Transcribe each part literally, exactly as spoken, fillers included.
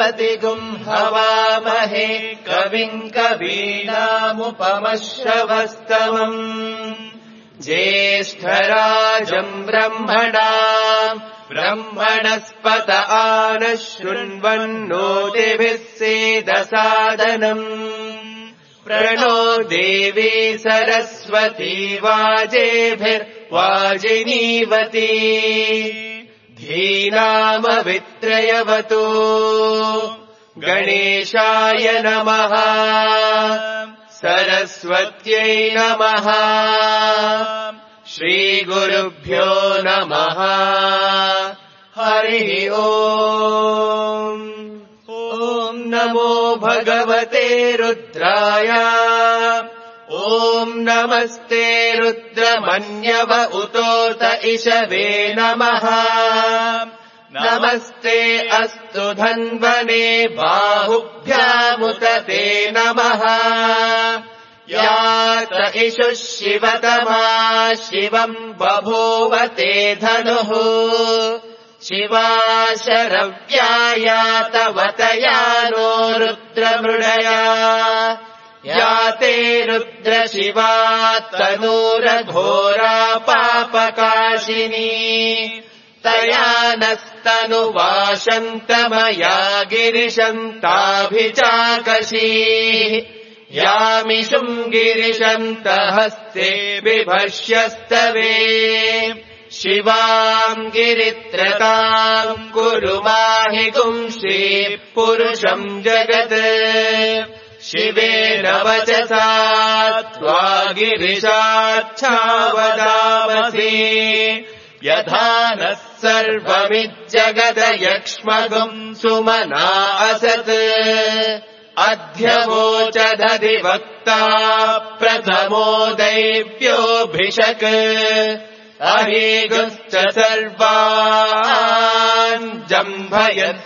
बृहस्पतिगुम् हवामहे कविम् कवीनामुपमश्रवस्तमम् ज्येष्ठराजम् ब्रह्मणा ब्रह्मणस्पत आनः शृण्वन्नोतिभिः सेदसादनम् प्रणो देवी सरस्वती वाजेभिर्वाजिनीवती धीनामवित्रयवतु गणेशाय नमः सरस्वत्यै नमः श्रीगुरुभ्यो नमः हरिः ओम् ॐ नमो भगवते रुद्राय ॐ नमस्ते रुद्रमन्यव उतोत इषवे नमः नमस्ते अस्तु धन्वने बाहुभ्यामुत ते नमः यात इषुः शिवतमा शिवम् बभूव ते धनुः शिवा शरव्यायातवतया नो रुद्रमृडया याते रुद्रशिवा तनूरघोरा पापकाशिनी तया नस्तनुवाशन्तमया गिरिशन्ताभिचाकशीः यामिषुम् गिरिशन्तहस्ते बिभष्यस्तवे शिवाम् गिरित्रताम् कुरु माहि गुंषे पुरुषम् जगत् शिवेन वचसा त्वा गिरिशाच्छावदामसि यथा नः सर्वमिज्जगदयक्ष्मगुम् सुमना असत् अध्यवोचदधिवक्ता प्रथमो दैव्योऽभिषक् अहेगुश्च सर्वान् जम्भयत्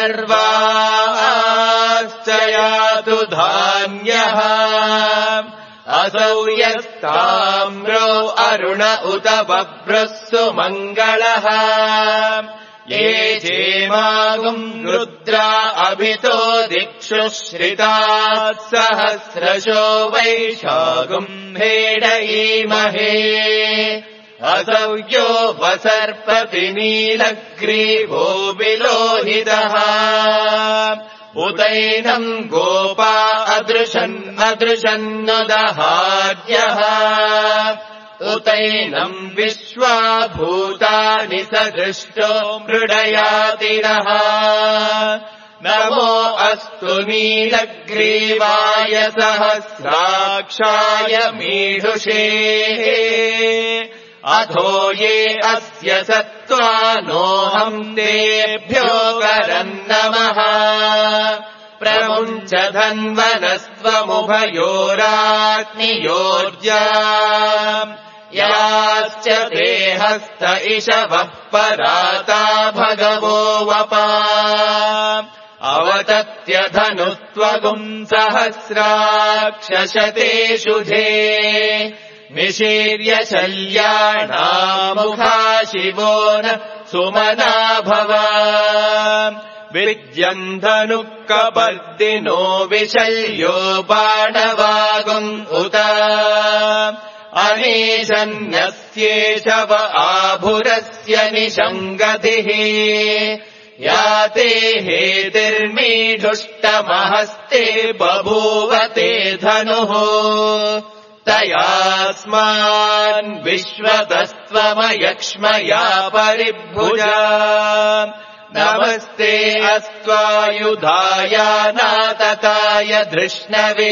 सर्वाश्च यातु धान्यः असौ यस्ताम्रो अरुण उत बभ्रः सुमङ्गलः ये चेमागुम् रुद्रा अभितो दिक्षु श्रिताः सहस्रशो वैशागुम् भेडयीमहे असौ यो वसर्पति नीलग्रीवो विलोहितः उदैनम् गोपा अदृशन् अदृशन्नदहार्यः उतैनम् विश्वा भूतानि सदृष्टो मृडयातिनः नमो अस्तु नीलग्रीवाय सहस्राक्षाय मीढुषे अथो ये अस्य सत्त्वानोऽहम् तेभ्यो करम् नमः प्रमुञ्च धन्वनस्त्वमुभयोराग्नियोर्जा याश्च ते हस्त इषवः पराता भगवो वपा अवतत्य धनुस्त्वगुम् सहस्राक्षशतेषु धे निशीर्य शल्याणामुखा शिवो न सुमना भव विद्यम् धनुः कपर्दिनो विशल्यो बाणवागुम् उत अनेशन्यस्येषव आभुरस्य निशङ्गतिः याते हेतिर्मीढुष्टमहस्ते बभूव ते धनुः तयास्मान् विश्वतस्त्वमयक्ष्मया परिभुजा नमस्ते अस्त्वायुधाय नातकाय धृष्णवे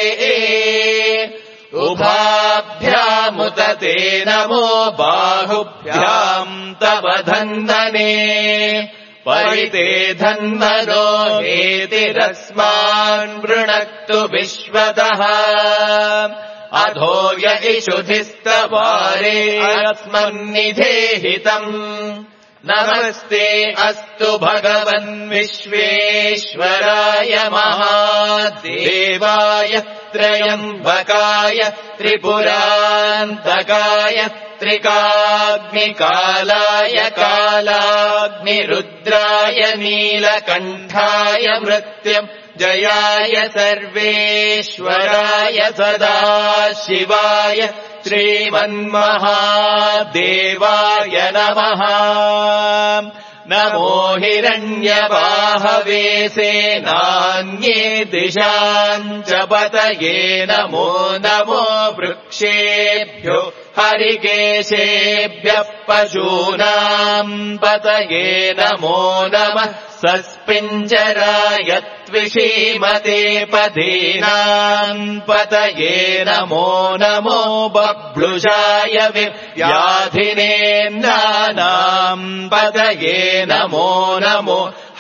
उभाभ्यामुत ते नमो बाहुभ्याम् तव धन्वने परिते धन्वनो हेतिरस्मान् वृणक्तु विश्वतः अधो य इषुधिस्तवारे अस्मन्निधेहितम् नमस्ते अस्तु भगवन् विश्वेश्वराय महादेवाय त्रयम्बकाय त्रिपुरान्तकाय त्रिकाग्निकालाय कालाग्निरुद्राय नीलकण्ठाय मृत्युम् जयाय सर्वेश्वराय सदाशिवाय श्रीमन्महादेवाय नमः। नमो हिरण्यबाहवे सेनान्ये दिशाम् च पतये नमो नमो वृक्षेभ्यो हरिकेशेभ्यः पशूनाम् पतये नमो नमः। सस्पिञ्जराय त्विषीमते पदीनाम् पतये नमो नमो। बभ्लुषाय व्याधिनेन्द्राणाम् पतये नमो नमो।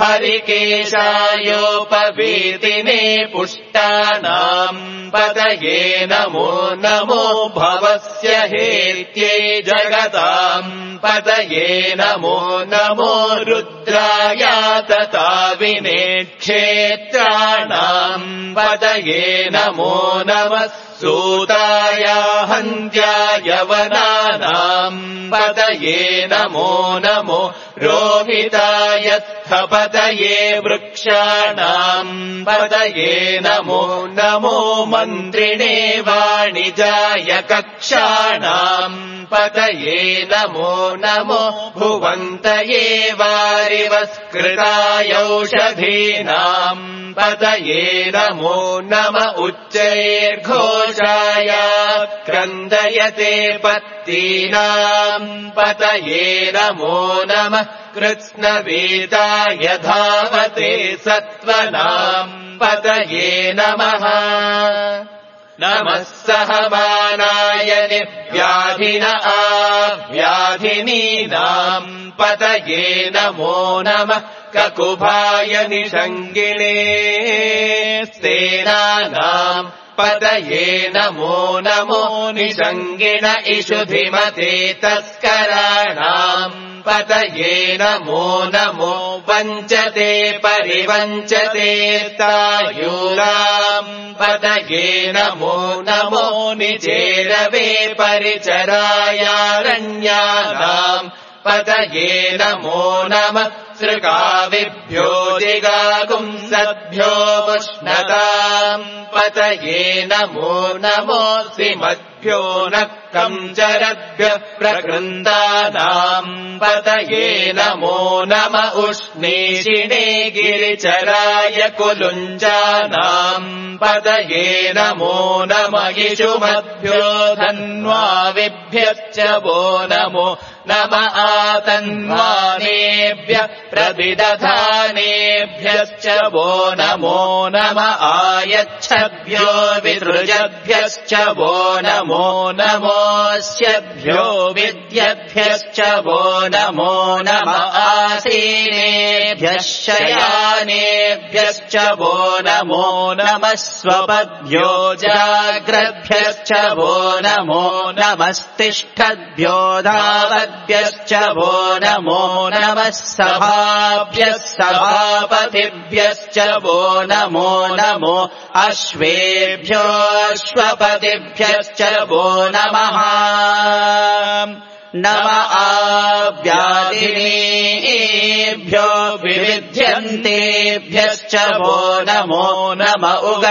हरिकेशायोपवीतिने पुष्टानाम् पतये नमो नमो। भवस्य हेत्यै जगताम् पतये नमो नमो। रुद्राय तताविने क्षेत्राणाम् पतये नमो नमः। सूताय हन्त्याय वनानाम् पतये नमो नमो। रोहिताय स्थपतये वृक्षाणाम् पतये नमो नमो। मन्त्रिणे वाणिजाय कक्षाणाम् पतये नमो नमो। भुवन्तये वारिवस्कृताय औषधीनाम् पतये नमो नम। उच्चैर्घोषाय क्रन्दयते पत्तीनाम् पतये नमो नमः। कृत्स्नवेदाय धावते सत्त्वनाम् पतये नमः। नमः सहमानाय निर्व्याधिन आव्याधिनीनाम् पतये नमो नमः। ककुभाय निषङ्गिणे सेनानाम् पतये नमो नमो। निषङ्गिण इषुधिमते तस्कराणाम् पतये नमो नमो। वञ्चते परिवञ्चते तायूराम् पतये नमो नमो। निचेरवे परिचरायारण्यानाम् पतये नमो नमः। सृगाविभ्यो जिगागुंसद्भ्यो उष्णताम् पतये नमो नमो। सिमद्भ्यो नक्कञ्जरद्भ्यः प्रकृन्दानाम् पतये नमो नम। उष्णीषिणे गिरिचराय कुलुञ्जानाम् पतये नमो नम। इषुमद्भ्यो धन्वाविभ्यश्च वो नमो नम। आतन्वानेभ्यः प्रविदधानेभ्यश्च वो नमो नम। आयच्छद्भ्यो विसृजद्भ्यश्च वो नमो नमोऽस्यभ्यो विद्यद्भ्यश्च वो नमो नम। आसीनेभ्यः शयानेभ्यश्च वो नमो नमः। स्वपद्भ्यो जाग्रद्भ्यश्च वो नमो नमस्तिष्ठद्भ्यो धावद्भ्यश्च वो नमो नमः। सभाभ्यः सभापतिभ्यश्च वो नमो नमो। अश्वेभ्यो अश्वपतिभ्यश्च वो नमः। नम आव्याधिनेभ्यो विविध्यन्तेभ्यश्च वो नमो नम।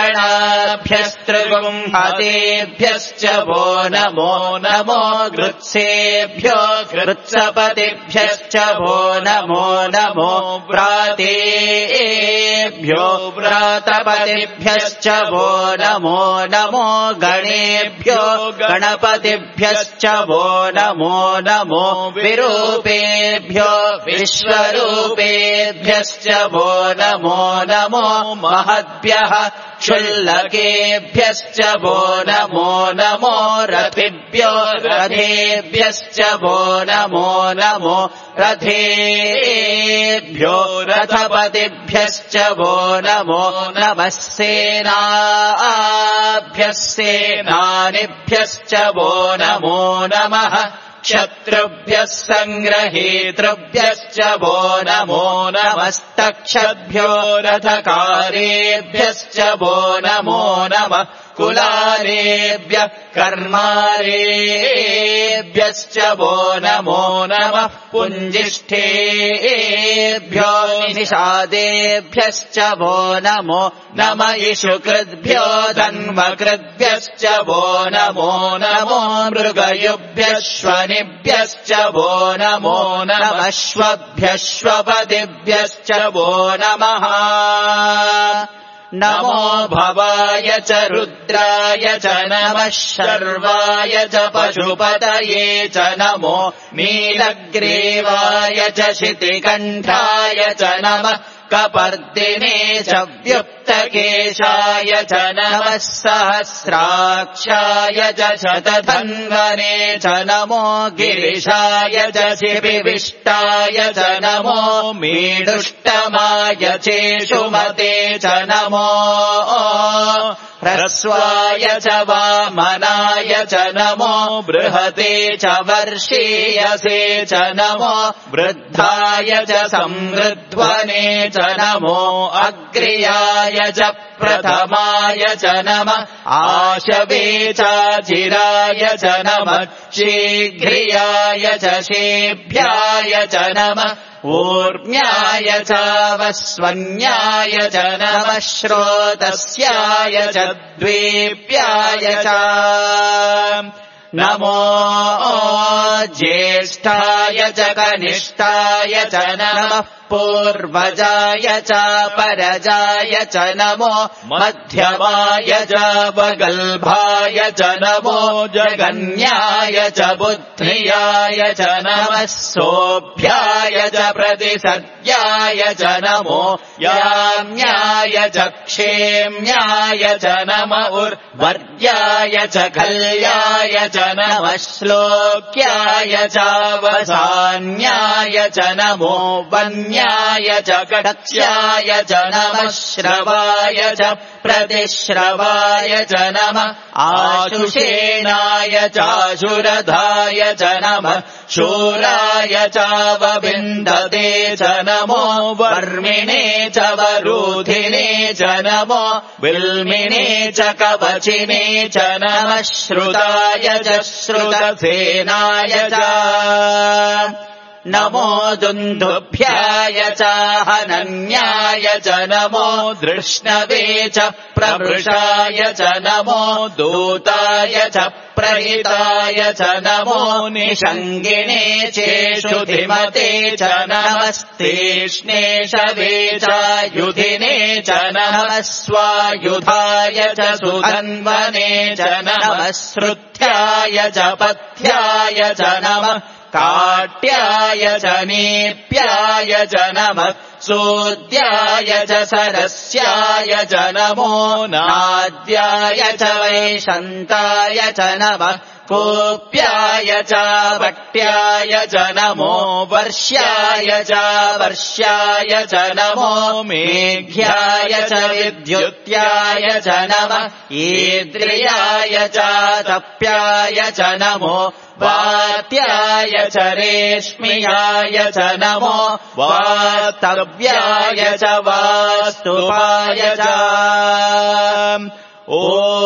उगणाभ्यस्त्रिगुंहतेभ्यश्च वो नमो नमो। गृत्सेभ्यो गृत्सपतिभ्यश्च वो नमो नमो। व्रातेभ्यो व्रातपतिभ्यश्च वो नमो नमो। गणेभ्यो गणपतिभ्यश्च वो नमो नमो। विरूपेभ्यो विश्वरूपेभ्यश्च वो नमो नमो। महद्भ्यः क्षुल्लकेभ्यश्च वो नमो नमो। रथिभ्यो रथेभ्यश्च वो नमो नमो। रथेभ्यो रथपतिभ्यश्च वो नमो नमः। सेनाभ्यः सेनानिभ्यश्च वो नमो नमः। क्षत्रुभ्यः सङ्ग्रहेतृभ्यश्च वो नमो नमस्तक्षद्भ्यो रथकारेभ्यश्च वो नमो नमः कुलारेभ्यः कर्मारेभ्यश्च वो नमो नमः पुञ्जिष्ठेभ्यो निषादेभ्यश्च वो नमो नम इषुकृद्भ्यो धन्वकृद्भ्यश्च वो नमो नमो मृगयुभ्यश्वनिभ्यश्च वो नमो नमश्वभ्यश्वपदिभ्यश्च वो नमः नमो भवाय च रुद्राय च नमः शर्वाय च पशुपतये च नमो नीलग्रीवाय च शितिकण्ठाय च नमः कपर्दिने च व्युक्तकेशाय च नमः सहस्राक्षाय च शतधन्वने च नमो गिरिशाय च शिबिविष्टाय च नमो मीडुष्टमाय चेषुमते च नमो ह्रस्वाय च वामनाय च नमो बृहते च वर्षीयसे च नमो वृद्धाय च संवृध्वने च नमो अग्र्याय च प्रथमाय च नमः आशवे चाचिराय च नमः शीघ्रियाय च शेभ्याय च नमः ऊर्म्याय चावस्वन्याय च नमः श्रोतस्याय च द्वीप्याय च नमो ज्येष्ठाय च कनिष्ठाय च नमः पूर्वजाय च परजाय च नमो मध्यमाय च वगल्भाय च नमो जगन्याय च बुद्धियाय च नमः सोऽभ्याय च प्रतिसद्याय च नमो याम्याय च क्षेम्याय च नम उर्वर्याय च कल्याय च नमः श्लोक्याय चावसान्याय च नमो वन्याय च कक्ष्याय च नमः श्रवाय च प्रतिश्रवाय च नमः आशुषेणाय चाशुरधाय च नमः शूराय चावविन्दते च नमो वर्मिणे च वरूधिने च नमो विल्मिने च कवचिने च नमः श्रुताय च श्रुतसेनाय च नमो दुन्दुभ्याय च हनन्याय च नमो धृष्णवे च प्रवृषाय च नमो दूताय च प्रहिताय च नमो निषङ्गिने चेषुधिमते च नमस्तेष्णे शवे च युधिने च नमः स्वायुधाय च सुधन्वने च नमः श्रुत्याय च पथ्याय च नमः काट्याय च नेप्याय च नमः सोद्याय च सरस्याय च नमो नाद्याय च वैशन्ताय च नमः कोप्याय च वट्याय च नमो वर्ष्याय च वर्ष्याय च नमो मेघ्याय च विद्युत्याय च नमः ईद्रियाय च तप्याय च नमो वात्याय च रेश्मियाय च नमो वातव्याय च वास्तुपाय च ॐ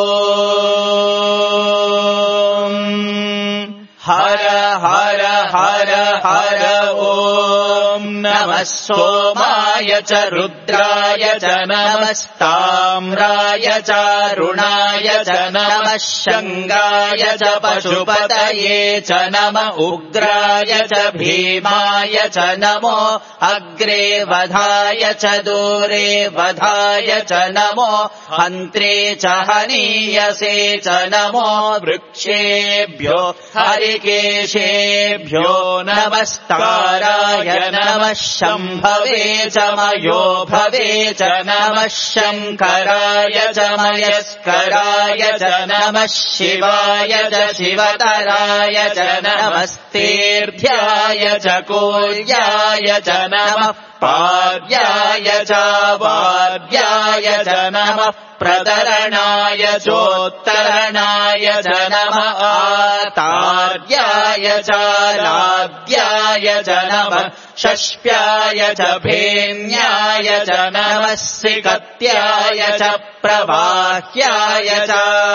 हर हर हर हर ॐ नमः सोमाय च रुद्राय च नमस्ताम्राय च रुणाय च नमः शङ्गाय च पशुपतये च नम उग्राय च भीमाय च नमो अग्रे वधाय च दूरे वधाय च नमो हन्त्रे च हनीयसे च नमो वृक्षेभ्यो हरिकेशेभ्यो नमस्ताराय नमः शम्भवे च मयो भवे च नमः शङ्कराय च मयस्कराय च नमः शिवाय च शिवतराय च नमस्तेऽर्ध्याय च कोल्याय च नमः पार्याय च वार्याय च नमः प्रतरणाय चोत्तरणाय च नमः आतार्याय च लाद्याय च नमः षष्प्याय च भेन्याय च नमः सिकत्याय च प्रवाह्याय च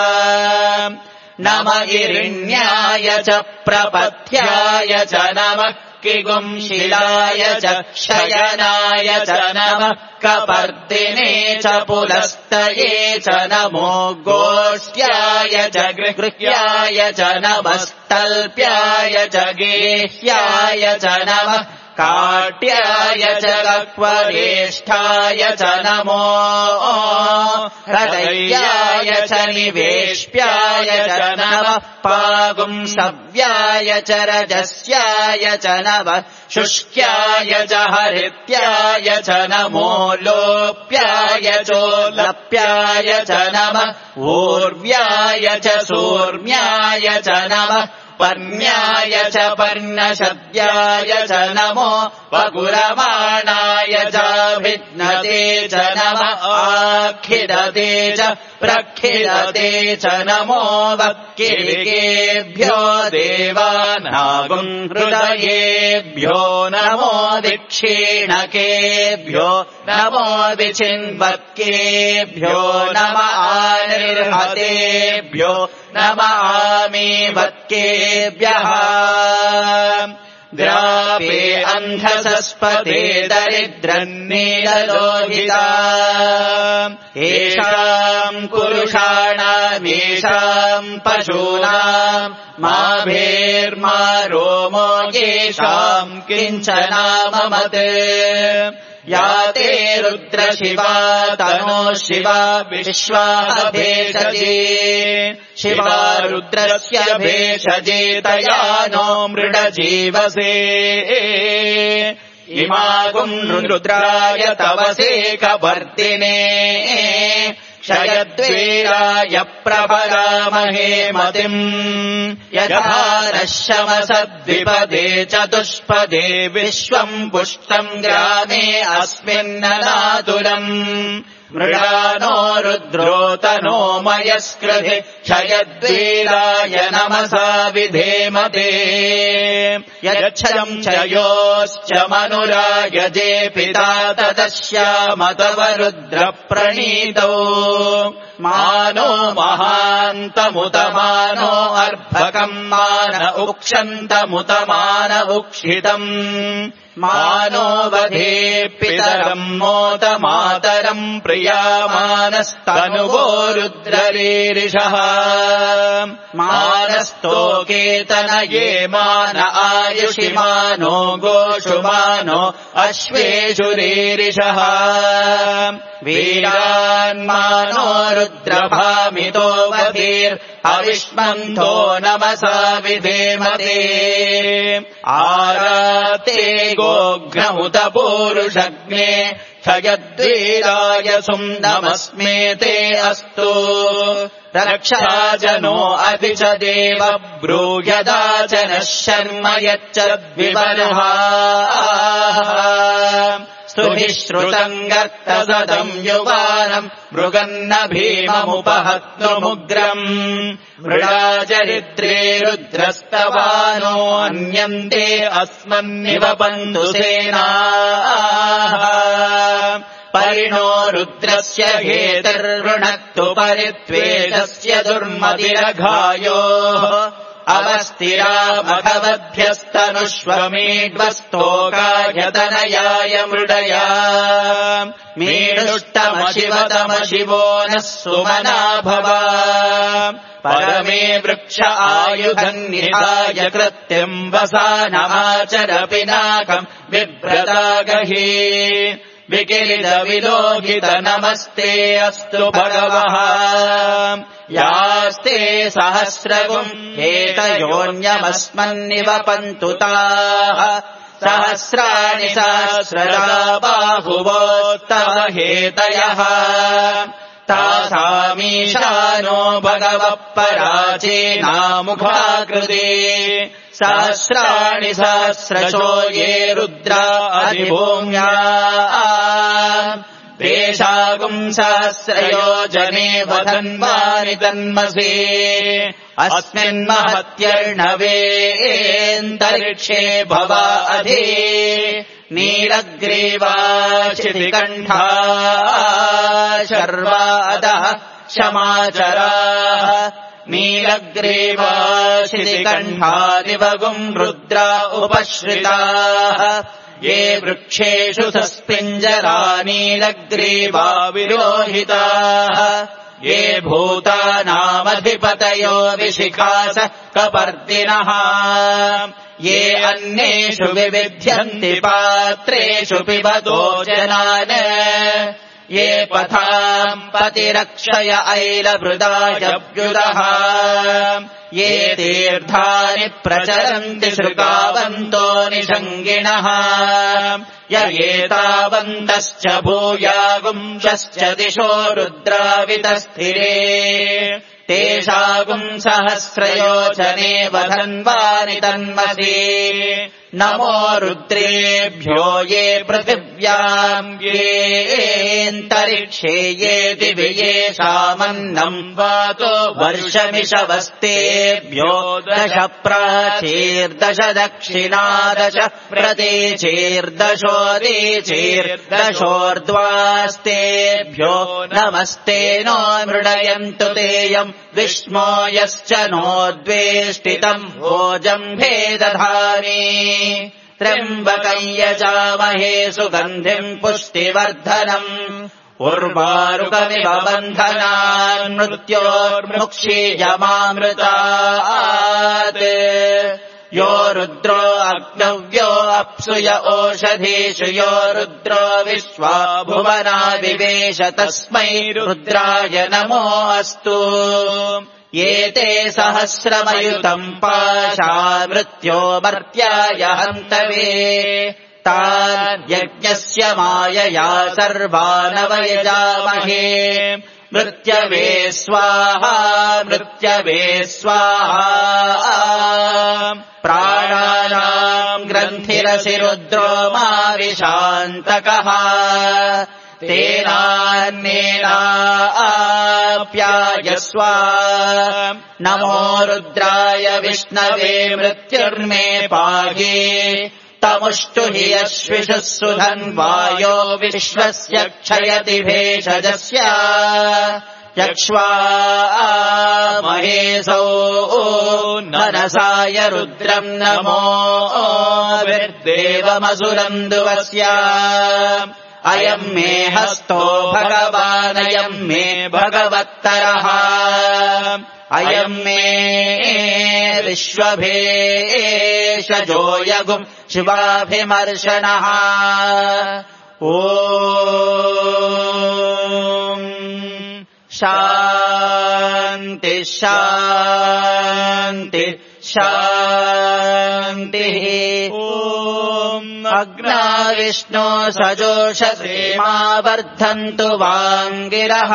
नमः हिरण्याय च प्रपथ्याय च नमः किगुंशिलाय च शयनाय च नमः कपर्दिने च पुलस्तये च नमो गोष्ट्याय च गृह्याय च नमस्तल्प्याय च गेह्याय च नमः काट्याय च गक्वरेष्ठाय च नमो हृदयाय च निवेश्याय च नमः पागुंसव्याय च रजस्याय च नमः शुष्क्याय च हरित्याय च नमो लोप्याय चोलप्याय च नमः ऊर्व्याय च सूर्म्याय च नमः पर्ण्याय च पर्णशद्याय च नमो वगुरमाणाय च भिद्नते च नमः आखिदते च प्रखिदते च नमो वक्किलिकेभ्यो देवानागुम् हृदयेभ्यो नमो दिक्षीणकेभ्यो नमो विचिन्वत्केभ्यो नमः आनिर्हतेभ्यो नमः आमीवत्केभ्यः द्रापे अन्धसस्पते दरिद्रन्नीललोहिता येषाम् पुरुषाणामेषाम् पशूनाम् माभेर्मा रोमो येषाम् किञ्चनाममत् या ते रुद्रशिवा तनो शिवा विश्वा भेषजे शिवा रुद्रस्य भेषजे तया नो मृडजीवसे इमागुम् रुद्राय तवसे कवर्तिने क्षयद्वेराय प्रभरामहे मतिम् यथा नश्यमसद्विपदे चतुष्पदे विश्वम् पुष्टम् ग्रामे अस्मिन्ननातुलम् मृडानो रुद्रोतनो मयस्कृधि क्षयद्वीराय नमसा विधेमते यच्छम् च योश्च मनुरायजे पिता तदस्यामतव रुद्रप्रणीतौ मानो महान्तमुतमानो अर्भकम् मान उक्षन्तमुतमान उक्षितम् मानो वधे पितरम् मोद मातरम् प्रियामानस्तनुवो रुद्ररीरिषः मानस्तोकेतनये मान आयुषि मानो गोषु मानो अश्वेषुरीरिषः वीरान्मानो रुद्रभामितो वधीर् अविष्मन्तो नमसा विधेमते आराते गोघ्नमुत पूरुषग्ने क्षयद्वीराय सुन्दमस्मेते अस्तु रक्षाजनो अपि च देव ब्रूयदा च नः शर्म यच्चद्विबर्हा स्तुभिः श्रुतम् गर्तसदम् युवानम् मृगन्न भीममुपहत्नुमुग्रम् मृडाचरित्रे रुद्रस्तवानो अन्यन्ते अस्मन्निव पन्दुसेनाः परिणो रुद्रस्य हेतर्वृणक्तु परित्वेषस्य दुर्मतिरघायोः अवस्थिरा मघवभ्यस्तनुष्वमीड्वस्तोकायतनयाय मृडया मीडुष्टमशिवतमशिवो नः सुमना भवा परमे वृक्ष आयुधन्निधाय कृत्यम् वसानमाचर पिनाकम् बिभ्रतागहि विकिलितविलोकित नमस्ते अस्तु भगवः यास्ते सहस्रगुम् एतयोऽन्यमस्मन्निव पन्तुताः सहस्राणि सहस्रदा बाहुवोत्तम हेतयः तासामीशानो भगवः पराचीनामुखाकृते सहस्राणि सहस्रशो ये रुद्रा अधिभूम्या तेषागुम् सहस्रयोजने वधन्वानि तन्मसि अस्मिन्महत्यर्णवेऽन्तरिक्षे भवा अधि नीलग्रीवा शितिकण्ठा शर्वा अधः क्षमाचराः नीलग्रीवा शितिकण्ठादिवगुम् रुद्रा उपश्रिताः ये वृक्षेषु सस्पिञ्जरा नीलग्रीवा विरोहिताः ये भूतानामधिपतयो विशिखास कपर्दिनः ये अन्येषु विविध्यन्ति पात्रेषु पिबतो जनान् ये पथाम् पतिरक्षय ऐलभृदायव्युदः ये तीर्थानि प्रचरन्ति शृगावन्तो निषङ्गिणः य एतावन्तश्च भूयागुंशश्च दिशो रुद्रावितस्थिरे तेषागुम् सहस्रयोजने वधन्वानि तन्मसि नमो रुद्रेभ्यो ये पृथिव्याम् येऽन्तरिक्षे ये दिवि येषामन्नम् वातो वर्षमिषवस्तेभ्यो दश प्राचीर्दश दक्षिणादश प्रतीचीर्दशोदीचीर्दशोर्ध्वास्तेभ्यो नमस्ते नो मृडयन्तु तेयम् विष्णो यश्च नो द्वेष्टितम् भोजम्भे दधामि त्र्यम्बकम् यजामहे सुगन्धिम् पुष्टिवर्धनम् उर्वारुकमिव बन्धनान् मृत्योर्मुक्षीयमामृतात् यो रुद्रो अग्नव्यो अप्सुय ओषधीषु यो रुद्रो विश्वा भुवना विवेश तस्मै रुद्राय नमो अस्तु एते सहस्रमयुतम् पाशा मृत्यो मर्त्याय हन्तवे तान् यज्ञस्य मायया सर्वानवयजामहे मृत्यवे स्वाहा मृत्यवे स्वाहा प्राणानाम् ग्रन्थिरसि रुद्रो माविशान्तकः तेनान्नेनाप्यायस्व नमो रुद्राय विष्णवे मृत्युर्मे पाहि तमुष्टु हि यश्विषः सुधन्वायो विश्वस्य क्षयति भेषजस्य यक्ष्वा महेशौ मनसाय रुद्रम् नमो विर्देवमसुरम् दुवस्य अयम् मे हस्तो भगवानयम् मे भगवत्तरः अयम् मे विश्वभेषजो यगुम् शिवाभिमर्शनः ॐ शान्ति शान्ति शान्तिः ॐ अग्ना विष्णो सजोषसे मा वर्धन्तु वाङ्गिरः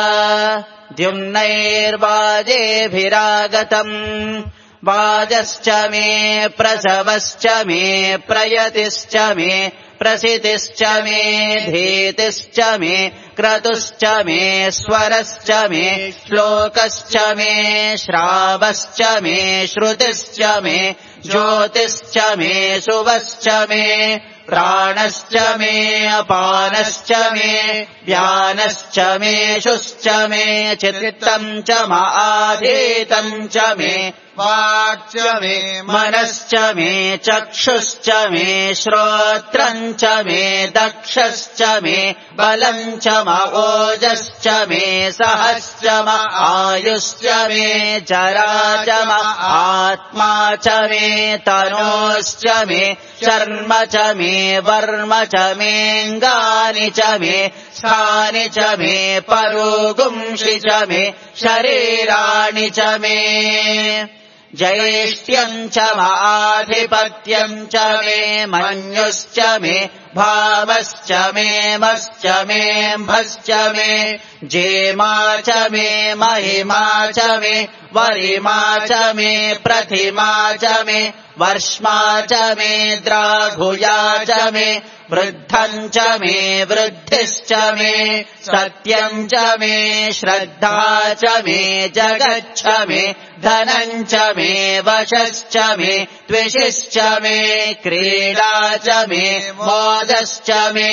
द्युम्नैर्वाजेभिरागतम् वाजश्च मे प्रसवश्च मे प्रयतिश्च मे प्रसितिश्च मे धीतिश्च मे क्रतुश्च मे स्वरश्च मे श्लोकश्च मे श्रावश्च मे श्रुतिश्च मे ज्योतिश्च मे शुभश्च मे प्राणश्च मे अपानश्च मे व्यानश्च मे शुश्च मे चित्तम् च माधीतम् च मे वाक् मे मनश्च मे चक्षुश्च मे श्रोत्रम् च मे दक्षश्च मे बलम् च ओजश्च मे सहश्च आयुश्च मे जरा च आत्मा च मे तनोश्च मे शर्म च मे वर्म च मेऽङ्गानि च मे स्थानि च मे परोगुंषि च मे शरीराणि च मे जैष्ट्यम् च माधिपत्यम् च मे मन्युश्च मे भावश्च मे मश्च मेऽम्भश्च मे जेमा च मे महिमा च मे वरिमा च मे प्रतिमा च मे वर्ष्मा च मे द्राघुया च मे वृद्धम् च मे वृद्धिश्च मे सत्यम् च मे श्रद्धा च मे जगच्छ मे धनम् च मे वशश्च मे द्विषिश्च मे क्रीडा च मे मोदश्च मे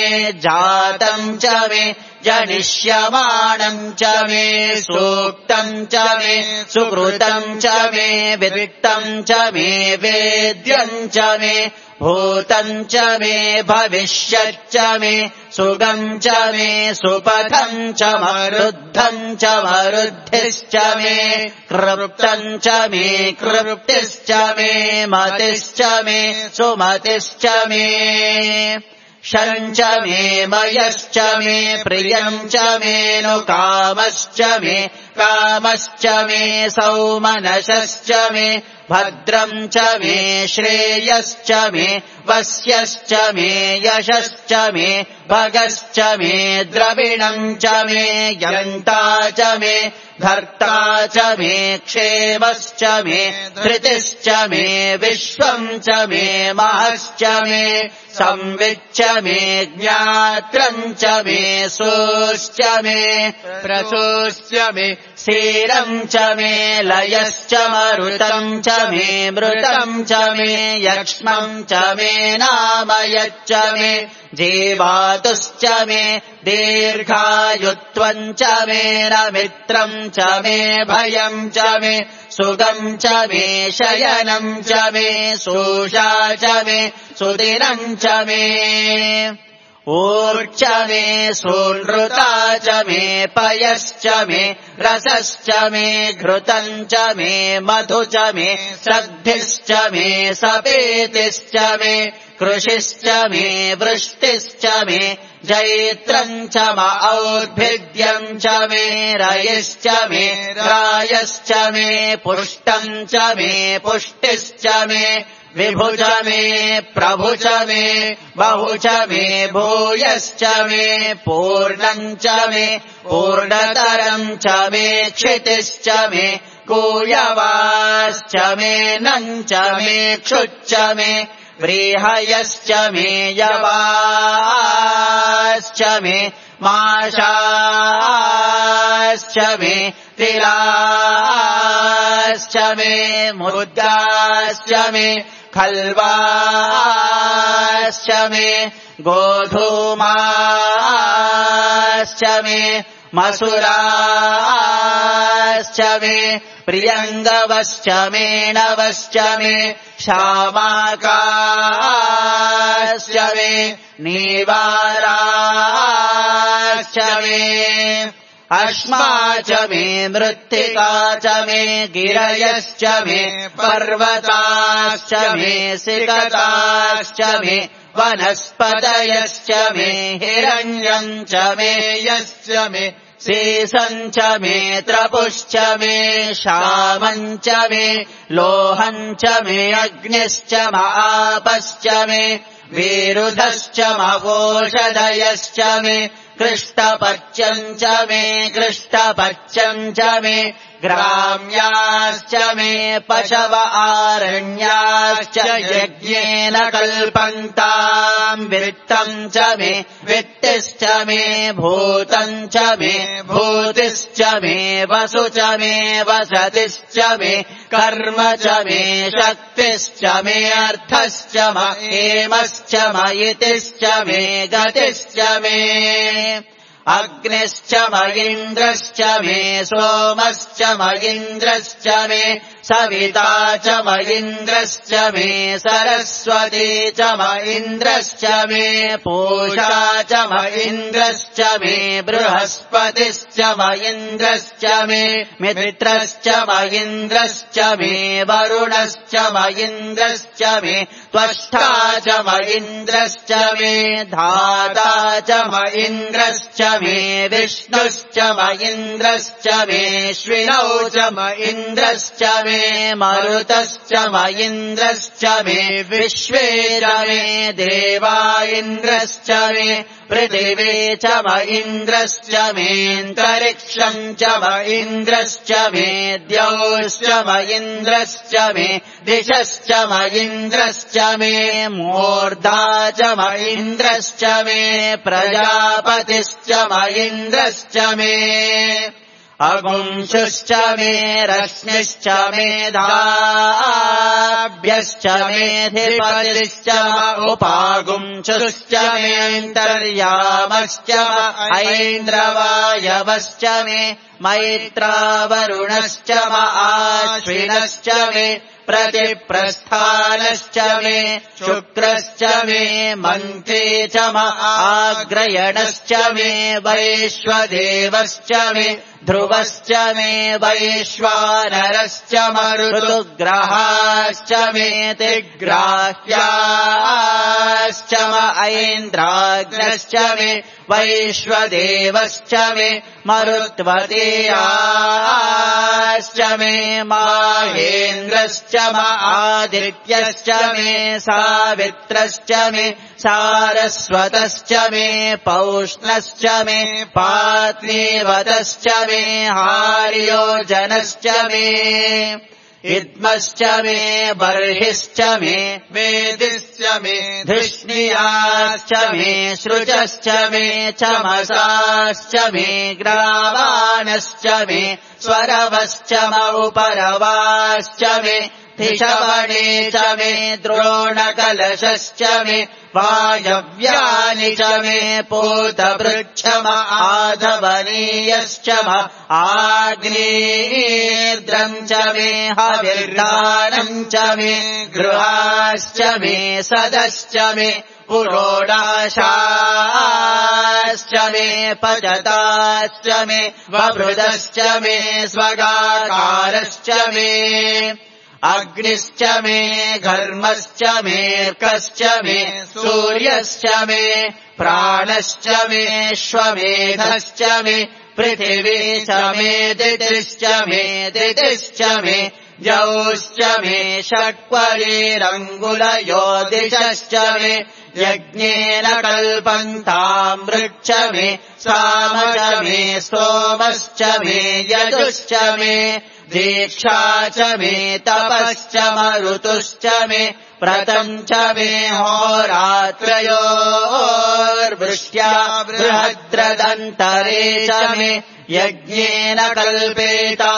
जातम् च मे जनिष्यमाणम् च मे सूक्तम् च मे सुकृतम् च मे वित्तम् च मे वेद्यम् च मे भूतम् च मे भविष्यच्च मे सुगम् च मे सुपथम् च मरुद्धम् च मरुद्धिश्च मे कृप्तम् च मे कृप्तिश्च मे मतिश्च मे सुमतिश्च मे शरम् च मे मयश्च मे प्रियम् च मे नु कामश्च मे कामश्च मे सौमनसश्च मे भद्रम् च मे श्रेयश्च मे वस्यश्च मे यशश्च मे भगश्च मे द्रविणम् च मे यन्ता च मे धर्ता च मे क्षेमश्च मे धृतिश्च मे विश्वम् च मे महश्च मे संविच्च मे ज्ञात्रम् च मे सोश्च मे प्रसोश्च मे सीरम् च मे लयश्च मरुतम् च मे मृतम् च मे यक्ष्मम् च मे नामयच्च मे जीवातुश्च मे दीर्घायुत्वम् च मे नमित्रम् च मे भयम् च मे सुगम् च मे शयनम् च मे शोषा च मे सुदिनम् च मे ऊर्च मे सूनृता च मे पयश्च मे रसश्च मे घृतम् च मे मधु च मे सद्भिश्च मे सपेतिश्च मे कृषिश्च मे वृष्टिश्च मे जैत्रम् च म औद्भिद्यम् च मे रयिश्च मे रायश्च मे पुष्टम् च मे पुष्टिश्च मे विभु च मे प्रभु च मे बहु च मे भूयश्च मे पूर्णम् च मे पूर्णतरम् च मे क्षितिश्च मे कूयवाश्च मे नम् च मे क्षुच्च मे व्रीहयश्च मे यवाश्च मे माशाश्च मे तिलाश्च मे मुद्गाश्च मे खल्वाश्च मे गोधूमाश्च मे मसुराश्च मे प्रियङ्गवश्च मे नवश्च मे शामाकाश्च मे नीवाराश्च मे अश्मा च मे मृत्तिका च मे गिरयश्च मे पर्वताश्च मे सिकताश्च मे वनस्पतयश्च मे हिरण्यम् च मे यश्च मे सीसम् च मे त्रपुश्च मे श्यामम् च मे लोहम् च मे अग्निश्च मापश्च मे विरुधश्च मवोषधयश्च मे कृष्टपच्यम् च मे कृष्टपच्यम् च मे ग्राम्याश्च मे पशव आरण्याश्च यज्ञेन कल्पन्ताम् वित्तम् च मे वित्तिश्च मे भूतम् च मे भूतिश्च मे वसु च मे वसतिश्च मे कर्म च मे शक्तिश्च मे अर्थश्च हेमश्च मयितिश्च मे गतिश्च मे अग्निश्च मयिन्द्रश्च मे सोमश्च मयिन्द्रश्च मे सविता च मयिन्द्रश्च मे सरस्वती च मयिन्द्रश्च मे पूषा च मयिन्द्रश्च मे बृहस्पतिश्च मयिन्द्रश्च मे मित्रश्च मयिन्द्रश्च मे वरुणश्च मयिन्द्रश्च मे त्वष्टा च मयिन्द्रश्च मे धाता च मयिन्द्रश्च मे विष्णुश्च मयिन्द्रश्च मे श्विनौ च मयिन्द्रश्च मे मे मरुतश्च म इन्द्रश्च मे विश्वे च मे देवा इन्द्रश्च मे पृथिवी च म इन्द्रश्च मेऽन्तरिक्षम् च म इन्द्रश्च मे द्यौश्च म इन्द्रश्च मे दिशश्च म इन्द्रश्च मे मूर्धा च म इन्द्रश्च मे प्रजापतिश्च म इन्द्रश्च मे अगुंशुश्च मे रश्मिश्च मेधाभ्यश्च मेधिपतिश्च उपागुंशुश्च मेऽन्तर्यामश्च ऐन्द्रवायवश्च मे मैत्रावरुणश्च म आश्विनश्च मे प्रतिप्रस्थानश्च मे शुक्रश्च मे मन्त्री च म आग्रयणश्च मे वैश्वदेवश्च मे ध्रुवश्च मे वैश्वानरश्च मरुतुग्रहाश्च मे तिग्राह्याश्च म ऐन्द्राग्नश्च मे वैश्वदेवश्च मे मरुत्वतीयाश्च मे माहेन्द्रश्च म आदित्यश्च मे सावित्रश्च मे सारस्वतश्च मे पौष्णश्च मे पात्नीवतश्च मे हार्योजनश्च मे इद्मश्च मे बर्हिश्च मे वेदिश्च मे धृष्णियाश्च मे सृजश्च मे चमसाश्च मे ग्रावाणश्च मे स्वरवश्च म उपरवाश्च मे धिषवणे च मे द्रोणकलशश्च मे वायव्यानि च मे पूतवृक्ष म आधवनीयश्च म आग्नेर्द्रम् च मे हविर्दानम् च मे गृहाश्च मे सदश्च मे पुरोडाशाश्च मे पचताश्च मे वभृदश्च मे स्वगाकारश्च मे अग्निश्च मे घर्मश्च मेऽर्कश्च मे सूर्यश्च मे प्राणश्च मेऽश्वमेधश्च मे पृथिवी च मे दितिश्च मे दितिश्च मे जौश्च मे षट्परीरङ्गुलयो दिशश्च मे यज्ञेन कल्पन्ताम् वृक्ष मे साम च मे सोमश्च मे यजुश्च मे दीक्षा च मे तपश्च मरुतुश्च मे व्रतम् च मे होरात्रयोर्वृष्ट्या बृहद्रदन्तरे च मे यज्ञेन कल्पेता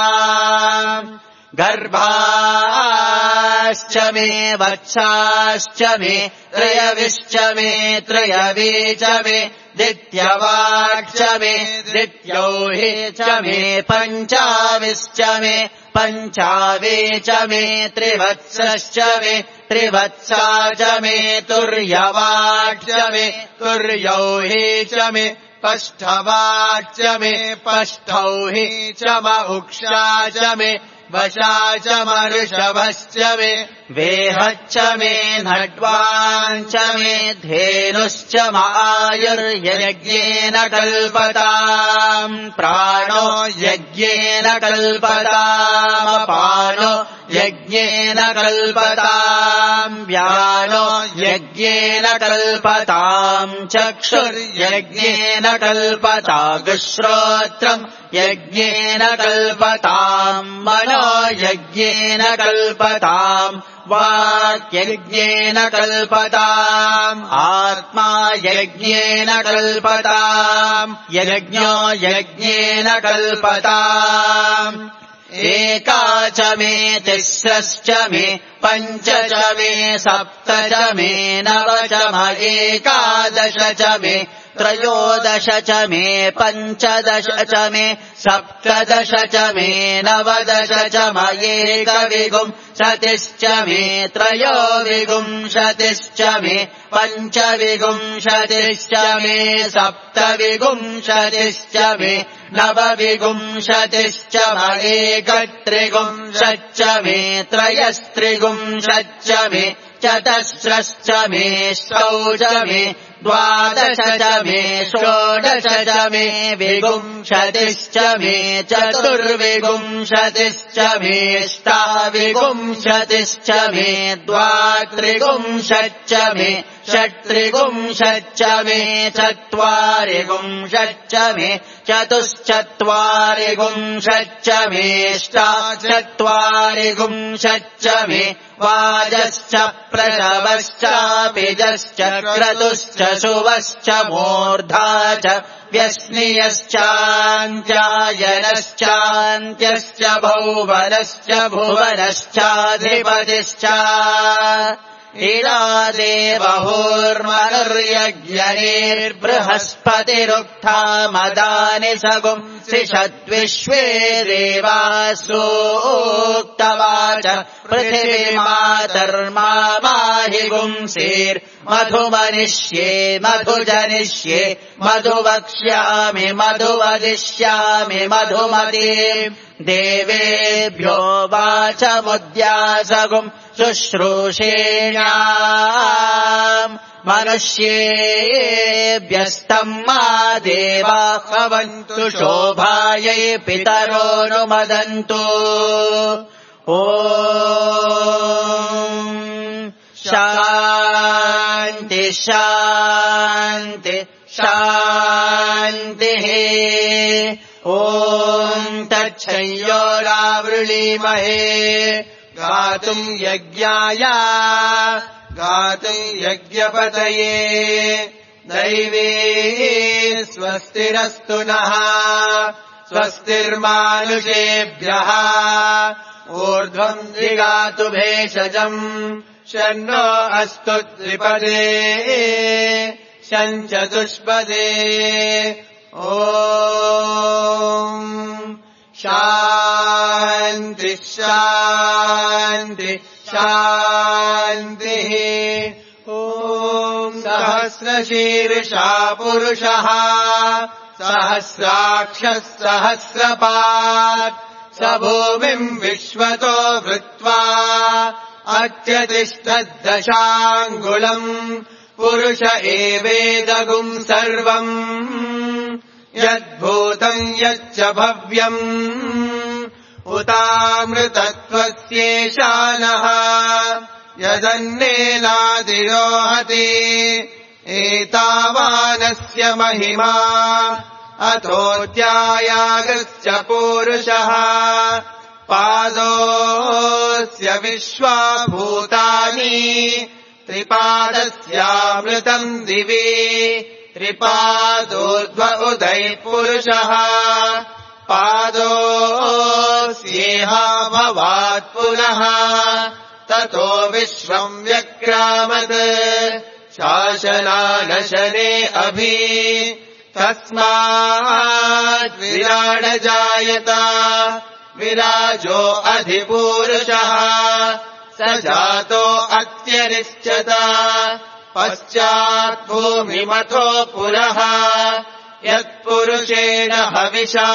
गर्भाश्च मे वत्साश्च मे त्रयविश्च मे त्रयवी च मे दित्यवाक्च मे दित्यौहि च मे पञ्चाविश्च मे पञ्चावे च मे त्रिवत्सश्च मे त्रिवत्सा च मे तुर्यवाक्च मे तुर्यौहि च मे पष्ठवाक्च मे पष्ठौहि च म उक्षा च मे वशा च मऋषभश्च मे वेहच्च मे नड्वाञ्च मे धेनुश्च म आयुर्यज्ञेन कल्पताम् प्राणो यज्ञेन कल्पताम् अपानो यज्ञेन कल्पताम् व्यानो यज्ञेन कल्पताम् चक्षुर्यज्ञेन कल्पतागुश्रोत्रम् यज्ञेन कल्पताम् मनो यज्ञेन कल्पताम् वाक्यज्ञेन कल्पताम् आत्मा यज्ञेन कल्पताम् यज्ञो यज्ञेन कल्पताम् एका च मे तिस्रश्च मे पञ्च च मे सप्त च मे नव च म एकादश च मे त्रयोदश च मे पञ्चदश च मे सप्तदश च मे नवदश च म एकविंशतिश्च मे त्रयोविंशतिश्च मे पञ्चविंशतिश्च मे सप्तविंशतिश्च मे नवविंशतिश्च म एकत्रिंशच्च मे त्रयस्त्रिंशच्च मे चतस्रश्च मे षष्ठौ च मे द्वादश च मे षोडश च मे विगुंशतिश्च मे चतुर्विगुंशतिश्च मेऽष्टाविगुंशतिश्च मे द्वात्रिगुंशच्च मे षट्त्रिगुंशच्च मे चत्वारिगुंशच्च मे चतुश्चत्वारिगुंशच्च मेऽष्टाचत्वारिगुंशच्च मे वाजश्च प्रसवश्चापिजश्च क्रतुश्च शुवश्च मूर्धा च व्यस्नियश्चान्त्यायनश्चान्त्यश्च भौवनश्च भुवनश्चाधिपतिश्च इरादेवहुर्मनुर्यज्ञैर्बृहस्पतिरुक्था मदानि सगुंसि षद्विश्वे देवासोक्तवाच पृथिवीमातर्मामाहि गुंसीर्मधुमनिष्ये मधुजनिष्ये मधुवक्ष्यामि मधुवदिष्यामि मधुमती देवेभ्यो वाचमुद्यासगुम् शुश्रूषेण्याम् मनुष्येभ्यस्तम् मा देवा हवन्तु शोभायै पितरोऽनुमदन्तु ॐ शान्ति शान्ति शान्तिः ॐ तच्छंयोरावृणीमहे गातुम् यज्ञाय गातुम् यज्ञपतये दैवे स्वस्तिरस्तु नः स्वस्तिर्मानुषेभ्यः ऊर्ध्वम् दिगातु भेषजम् शन्नो अस्तु त्रिपदे शञ्चतुष्पदे ॐ शान्ति शान्ति शान्तिः ॐ सहस्रशीर्षा पुरुषः सहस्राक्षः सहस्रपात् स भूमिम् विश्वतो वृत्वा अत्यतिष्ठद्दशाङ्गुलम् पुरुष एवेदगुम् सर्वम् यद्भूतम् यच्च भव्यम् उतामृतत्वस्येशानः यदन्नेनादिरोहति एतावानस्य महिमा अथोऽध्यायागश्च पूरुषः पादोऽस्य विश्वाभूतानि त्रिपादस्यामृतम् दिवि त्रिपादोर्ध्व उदयः पुरुषः पादोऽस्येह भवात् पुनः ततो विश्वम् व्यक्रामत् शासनानशने अभि तस्मात् विराड जायत विराजो अधिपूरुषः स जातो अत्यरिष्यत पश्चात् भूमिमथो पुरः यत्पुरुषेण हविषा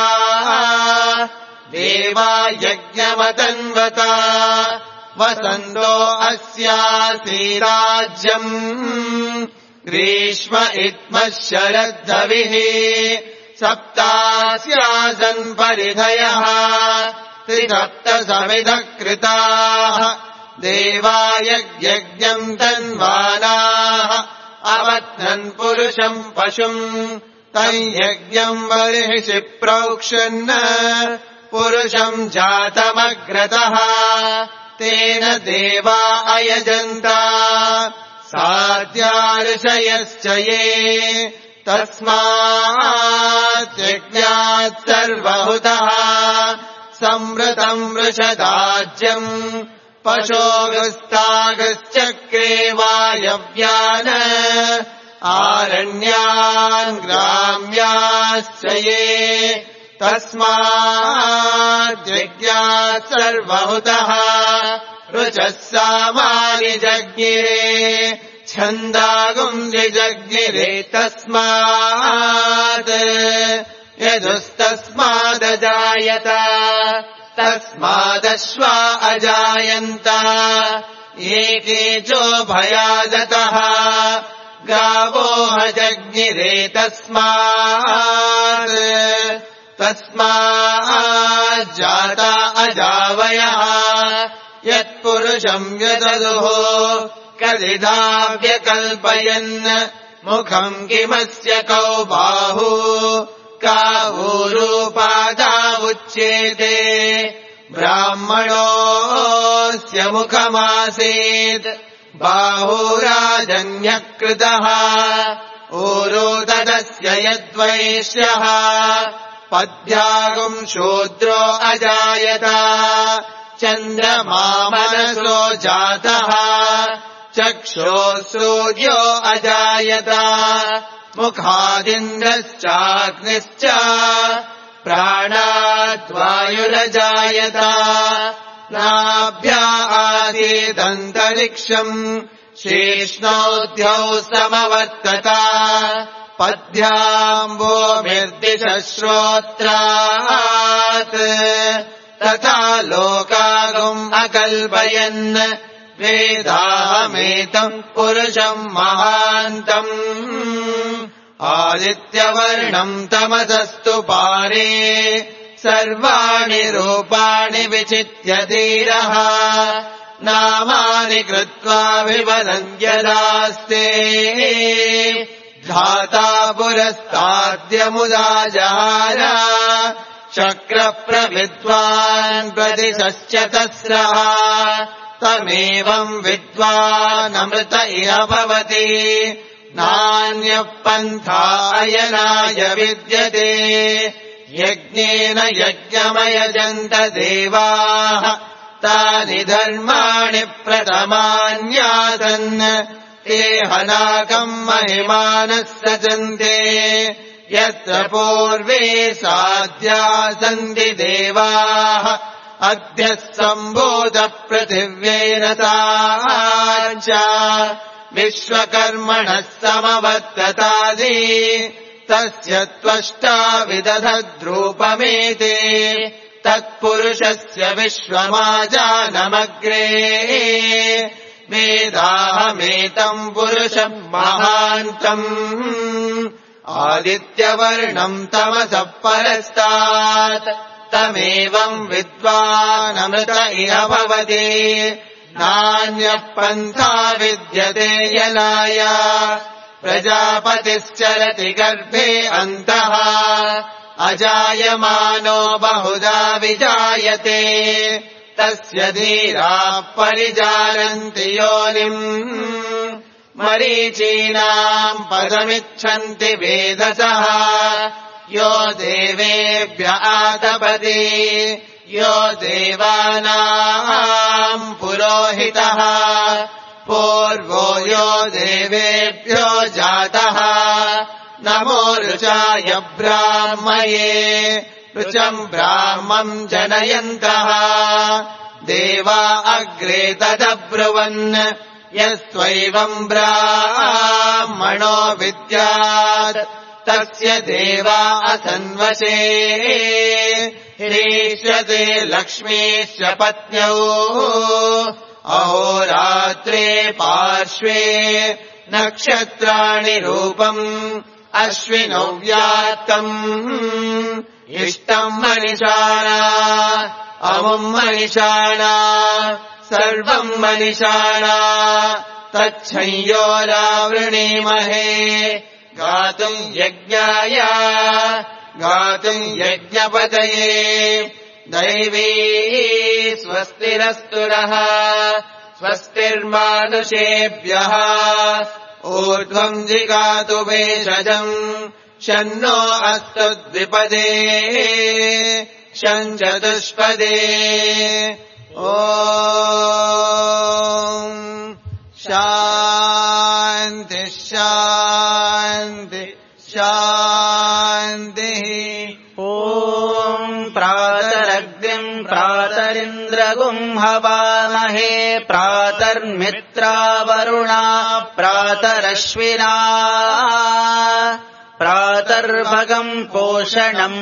देवा यज्ञमतन्वत वसन्तो अस्यासीराज्यम् ग्रीष्म इत्मः शरद्धविः सप्तास्यासन् परिधयः त्रिसप्तसमिधः कृताः देवा यज्ञम् तन्वानाः अवत्नन् पुरुषम् पशुम् तम् यज्ञम् बर्हिषि प्रोक्षन् पुरुषम् जातमग्रतः तेन देवा अयजन्त साध्यार्षयश्च ये तस्मात् यज्ञात् सर्वहुतः संवृतम् वृषदाज्यम् पशोगस्तागश्चक्रे वायव्यान् आरण्यान् ग्राम्याश्च ये तस्मात् यज्ञात् सर्वहुतः ऋचः सामानि जज्ञिरे छन्दागुम् जज्ञिरे तस्मात् यजुस्तस्मादजायत तस्मादश्वा अजायन्त एकेचो भयादतः गावो हजज्ञिरे तस्मात् तस्माज्जाता अजावयः यत्पुरुषम् व्यददुः कदिदाव्यकल्पयन् मुखम् किमस्य कौ बाहु का ऊरूपादावुच्येते ब्राह्मणोऽस्य मुखमासीत् बाहुराजन्यकृतः ऊरो तदस्य यद्वैश्यः पद्भ्यागुम् शूद्रो अजायत चन्द्रमा मनसो जातः चक्षुः सूर्यो अजायत मुखादिन्द्रश्चाग्निश्च प्राणाद्वायुरजायत नाभ्या आसीदन्तरिक्षम् शीर्ष्णोऽध्यौ समवर्तत पद्भ्याम्बोभिर्दिशश्रोत्रात् तथा लोकागुम् अकल्पयन् वेदाहमेतम् पुरुषम् महान्तम् आदित्यवर्णम् तमसस्तु पारे सर्वाणि रूपाणि विचित्य धीरः नामानि कृत्वा विवदन्त्यदास्ते धाता पुरस्ताद्यमुदा जहार शक्रप्रविद्वान् प्रदिशश्च तस्रः तमेवम् विद्वानमृत इह भवति नान्यः पन्था अयनाय विद्यते यज्ञेन यज्ञमयजन्त देवाः तानि धर्माणि प्रथमान्यासन् ते हनाकम् महिमानः सजन्ते यत्र पूर्वे साध्या सन्ति देवाः अद्यः सम्भूतपृथिव्येन ताश्च विश्वकर्मणः समवर्ततादि तस्य त्वष्टा विदधद्रूपमेते तत्पुरुषस्य विश्वमाजानमग्रे वेदाहमेतम् पुरुषम् महान्तम् आदित्यवर्णम् तमसः परस्तात् तमेवम् विद्वानमृत इह भवति नान्यः पन्था विद्यते यनाय प्रजापतिश्चरति गर्भे अन्तः अजायमानो बहुधा विजायते तस्य धीराः परिजानन्ति योनिम् मरीचीनाम् पदमिच्छन्ति वेदसः यो देवेभ्य आतपति यो देवानाम् पुरोहितः पूर्वो यो देवेभ्यो जातः नमो ऋचाय ब्राह्मये ऋचम् ब्राह्मम् जनयन्तः देवा अग्रे तदब्रुवन् यस्त्वैवम् ब्राह्मणो विद्यात् तस्य देवा असन्वशे ह्रीष्यते लक्ष्मीश्च पत्न्यौ अहोरात्रे पार्श्वे नक्षत्राणि रूपम् अश्विनौ व्यात्तम् इष्टम् मनिषाणा अमुम् मनिषाणा सर्वम् मनिषाणा तच्छंयोरावृणीमहे गातुम् यज्ञाय गातुम् यज्ञपतये दैवी स्वस्तिरस्तुरः स्वस्तिर्मानुषेभ्यः ऊर्ध्वम् जिगातु भेषजम् शन्नो अस्तु द्विपदे शञ्चतुष्पदे ॐ शान्ति शान्ति शान्तिः ॐ प्रातरग्निम् प्रातरिन्द्रगुम् हवामहे प्रातर्मित्रावरुणा प्रातरश्विना प्रातर्भगम् पोषणम्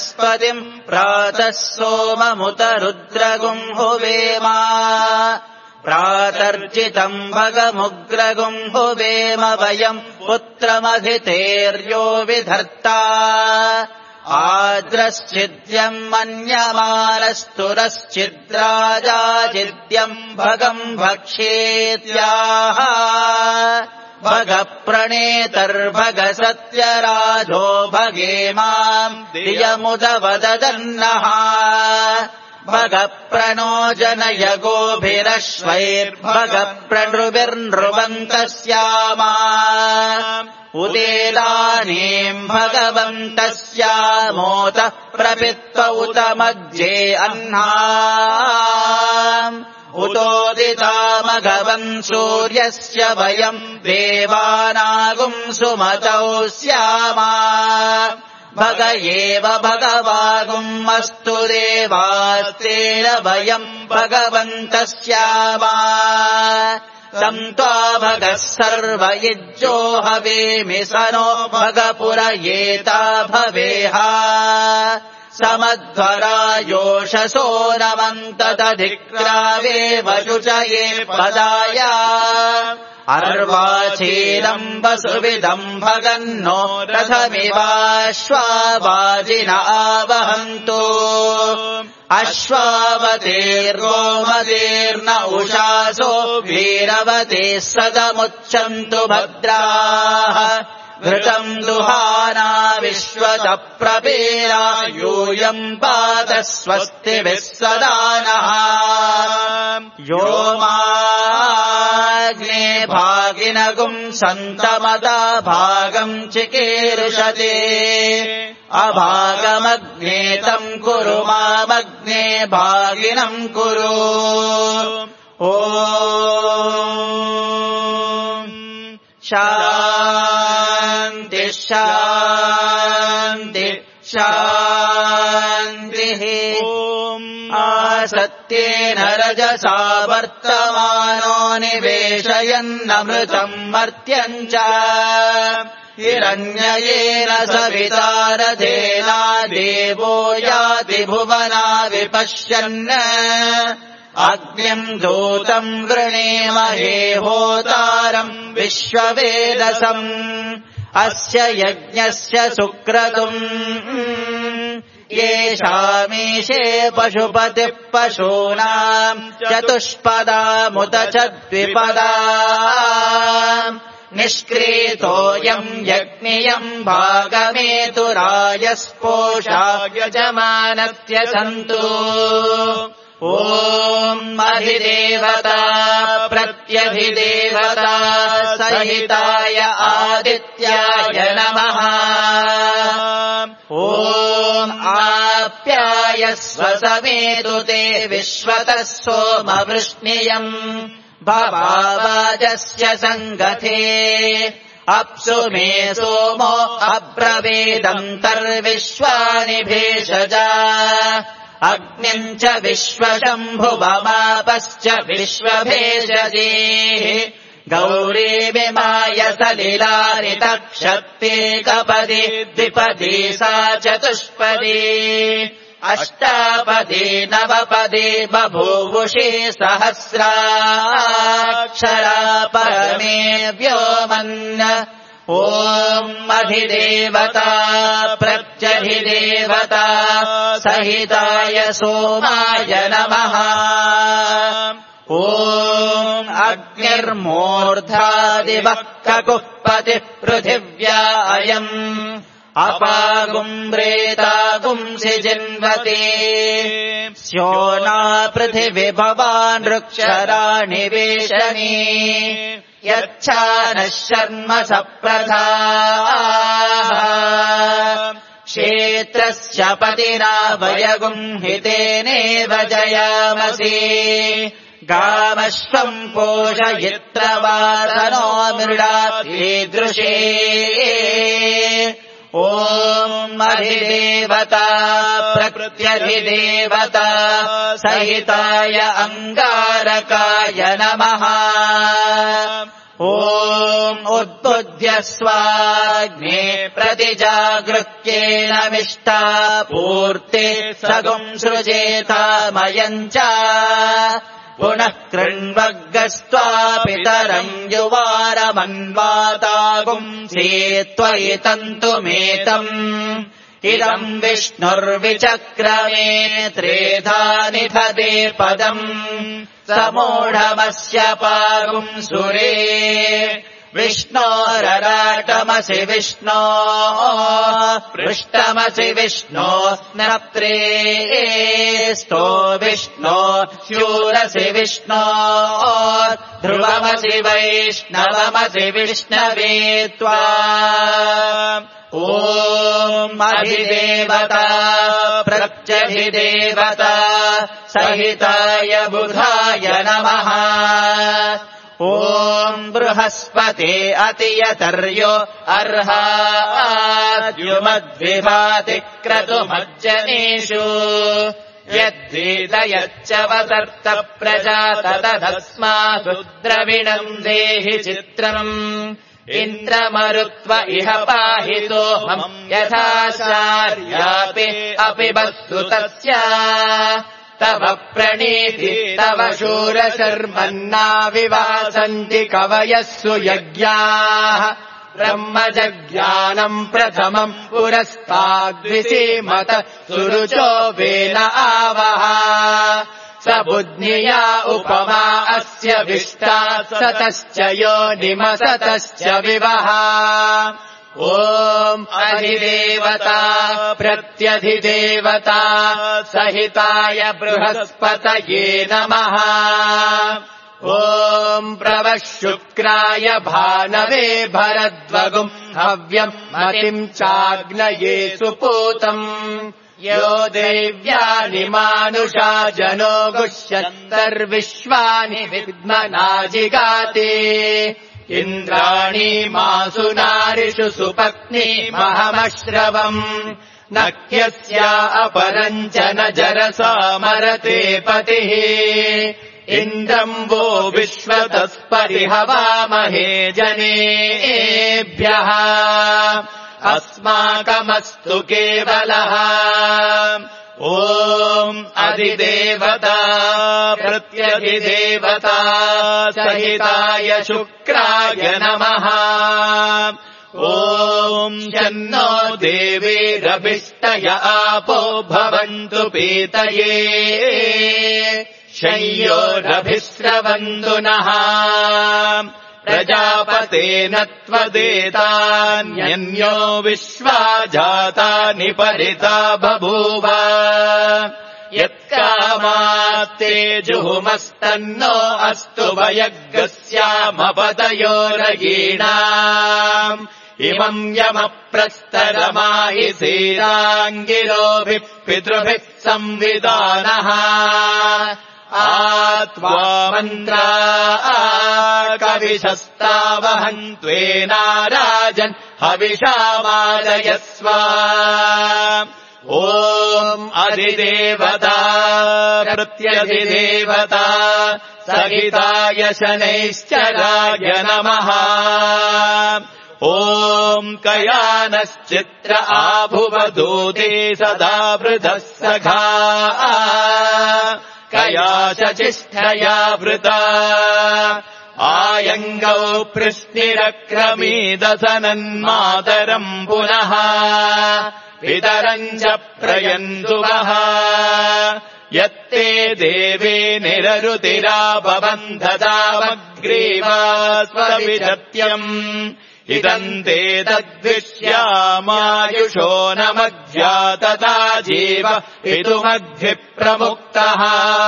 ब्रह्मणस्पतिम् प्रातः सोममुत रुद्रगुम् हुवेमा प्रातर्जितम् भगमुग्रगुम्भुवेम वयम् पुत्रमधितेर्यो विधर्ता आद्रश्चिद्यम् मन्यमानस्तुरश्चिद्राजाचिद्यम् भगम् भक्ष्येत्याह भगप्रणेतर्भगसत्यराजो भगे माम् दियमुदवदन्नः भगप्रणो जनयगोभिरश्वैर्भगप्रणृभिर्नृवन्तस्यामा उदेदानीम् भगवन्तस्यामोतः प्रपित्व उत मध्ये अह्ना उतोदितामघवन् सूर्यस्य वयम् देवानागुम् सुमतौ स्यामा भग एव भगवागुम् अस्तु देवास्तेन वयम् भगवन्तस्यामा तम् त्वा भगः सर्व युज्यो हवेमि स नो भगपुर एता भवेह समध्वरायोषसो नमन्तदधिक्रावे वशुचये पदाया अर्वाचीनम् वसुविदम् भगन्नो रथमिवाश्वावाजिन आवहन्तु अश्वावतेर्गोमतेर्न उषासो वीरवतेः सदमुच्चन्तु भद्राः घृतम् दुहाना विश्वतः प्रपेरा यूयम् पात स्वस्तिभिः सदा नः यो माग्ने भागिनगुम् सन्तमदा भागम् चिकीर्षते अभागमग्ने तम् कुरु मामग्ने भागिनम् कुरु ओ शान्ति शान्ति शान्तिः आसत्येन रजसा वर्तमानो निवेशयन्नमृतम् मर्त्यम् च हिरण्ययेन सविता रथेना देवो याति भुवना विपश्यन् अग्निम् दूतम् वृणीमहे होतारम् विश्ववेदसम् अस्य यज्ञस्य सुक्रतुम् येषामीशे पशुपतिः पशूनाम् चतुष्पदामुत च द्विपदा निष्क्रीतोऽयम् यज्ञियम् भागमेतुरायस्पोषा यजमानस्य सन्तु ओम् अधिदेवता प्रत्यधिदेवता सहिताय आदित्याय नमः ओम् आप्यायस्व समेतु ते विश्वतः सोमवृष्णियम् भवावाजस्य सङ्गथे अप्सु मे सोमो अब्रवीदन्तर्विश्वानि भेषजा अग्निम् च विश्वशम्भुवमापश्च विश्वभेषजेः गौरीमिमाय सलिलारितक्षत्ते कपदि द्विपदी सा चतुष्पदी अष्टापदी नवपदी बभूवुषी सहस्राक्षरा परमे व्योमन् ओम् अधिदेवता प्रत्यधिदेवता सहिताय सोमाय नमः ओम् अग्निर्मूर्धादिवः ककुःपतिः पृथिव्या अयम् अपागुम्ब्रेतागुंसि जिन्वते स्योना पृथिवी भवान् ऋक्षराणि वेशनी यच्छानः शर्म सप्रधाः क्षेत्रस्य पतिना वयगुंहितेनेव जयामसि गामश्वम् पोषयित्रवासनो मृडा कीदृशे ओम् अधिदेवता प्रकृत्यधिदेवता सहिताय अङ्गारकाय नमः ओम् उद्बुद्ध्य स्वाग्ने प्रतिजागृह्येन मिष्टा पूर्ते सगुम् सृजेतामयम् च पुनः कृण्वग्गस्त्वा पितरम् युवारमन्वातागुम् त्वयि तन्तुमेतम् इदम् विष्णुर्विचक्रमे त्रेधा निधदे पदम् समूढमस्य पागुम् सुरे विष्णोरराटमसि विष्णो पृष्टमसि विष्णो स्नप्त्रे स्तो विष्णो शूरसि विष्णो ध्रुवमसि वैष्णवमसि विष्णवे त्वा ॐ अधिदेवता प्रत्यधिदेवता सहिताय बुधाय नमः ॐ बृहस्पते अतियतर्यो अर्हाद्युमद्विभाति क्रतुमज्जनेषु यद्वेदयच्च वतर्त प्रजात तदस्मासु द्रविणम् देहि चित्रम् इन्द्रमरुत्व इह पाहितोऽहम् यथाचार्यापि अपि वस्तु तस्य तव प्रणीति तव शूरशर्मन्ना विवासन्ति कवयः सुयज्ञाः ब्रह्मजज्ञानम् प्रथमम् पुरस्ताद्विसीमत सुरुचो वेन आवः स बुद्ध्या उपमा अस्य विष्टा सतश्च योनिमसतश्च विवः ॐ अधिदेवता प्रत्यधिदेवता सहिताय बृहस्पतये नमः ॐ प्रवः शुक्राय भानवे भरद्वगुम् हव्यम् मतिम् चाग्नये सुपूतम् यो देव्यानि मानुषा जनो गुह्यन्तर्विश्वानि विद्मनाजिगाते इन्द्राणी मासु नारिषु सुपत्नी महमश्रवम् नक्यस्या अपरम् च न जरसामरते पतिः इन्द्रम् वो विश्वतस्परिहवामहे जनेभ्यः अस्माकमस्तु केवलः ॐ अधिदेवता प्रत्यधिदेवता सहिताय शुक्राय नमः ॐ शन्नो देवीरभिष्टय आपो भवन्तु पीतये शय्योरभिस्रवन्तु नः प्रजापतेन त्वदेतान्यन्यो विश्वा जातानि परिता बभूव यत्कामात्ते जुहुमस्तन्नो अस्तु वयग्गस्यामपतयोरयीणाम् इमम् यमप्रस्तरमाहि सीराङ्गिरोभिः पितृभिः संविदानः आत्वा मन्द्रा कविशस्तावहन्त्वेनाराजन् हविषामादयस्व ॐ अधिदेवता प्रत्यधिदेवता सहिताय शनैश्चराय नमः ॐ कयानश्चित्र आभुवदूते सदा वृधः सखा कया शचिष्ठया वृता आयङ्गौ पृश्निरक्रमीदसनन्मातरम् पुनः पितरम् च प्रयन्तु वः यत्ते देवे निररुतिरापबन्धतामग्रीवा स्वविधत्यम् इदम् ते तद्विश्यामायुषो न मध्या तथा जीव पितुमद्भिः प्रमुक्तः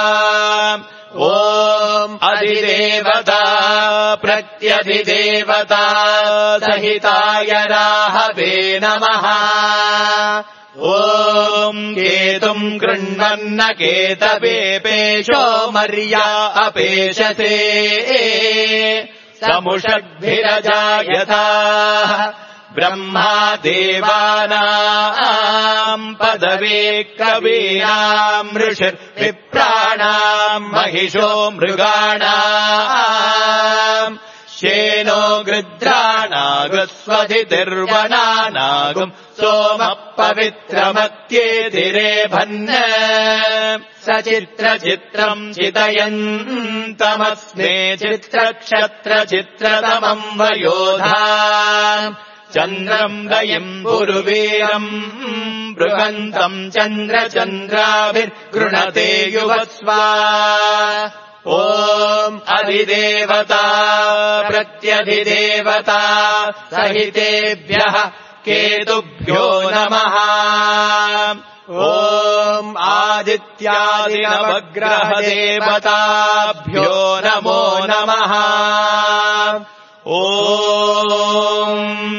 ॐ अधिदेवता प्रत्यधिदेवता सहिताय राहवे नमः ॐ केतुम् कृण्वन्न केतवे पेशो मर्या अपेशसे समुषद्भिरजायथा ब्रह्मा देवानाम् पदवे कवीनाम् ऋषिर्विप्राणाम् महिषो मृगाणाम् शेनो गृध्राणागस्वधितिर्वनानागुम् सोमः पवित्रमत्येतिरेभन् सचित्रचित्रम् चितयन्तमस्मे चित्रक्षत्रचित्रतमम् वयोधा चन्द्रम् दयिम् पुरुवीरम् बृहन्तम् चन्द्रचन्द्राभिर्गृणते युवस्वा ॐ अधिदेवता प्रत्यधिदेवता सहितेभ्यः केतुभ्यो नमः ॐ आदित्यादिनवग्रहदेवताभ्यो नमो नमः ॐ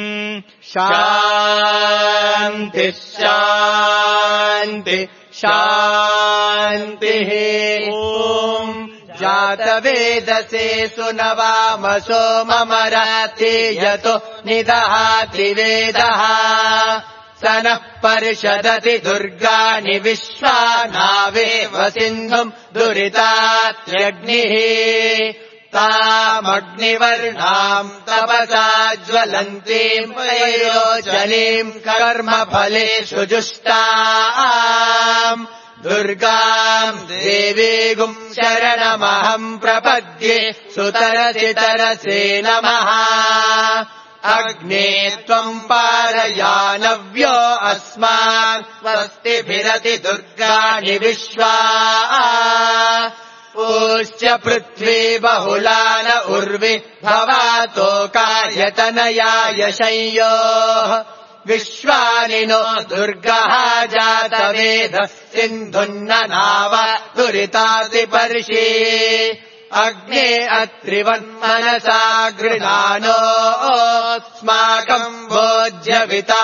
शान्ति शान्ति शान्तिः ॐ जातवेदसे सुनवामसो ममराति यतो निदहाति वेदः स नः परिषदति दुर्गाणि विश्वानावेव सिन्धुम् दुरितात्यग्निः तामग्निवर्णाम् तपसा ज्वलन्तीम् वैरोचनीम् कर्मफलेषु जुष्टाम् दुर्गाम् देवीगुम् शरणमहम् प्रपद्ये सुतरसि तरसे नमः अग्ने त्वम् पारयानव्यो अस्मान् स्वस्तिभिरति दुर्गाणि विश्वा ऊश्च पृथ्वी बहुलान उर्वि भवातो कार्यतनयाय शंयोः विश्वानि नो दुर्गः जातवेद सिन्धुन्न नाव दुरितासि पर्षि अग्ने अत्रिवन्मनसा गृणानोऽस्माकम् भोज्यविता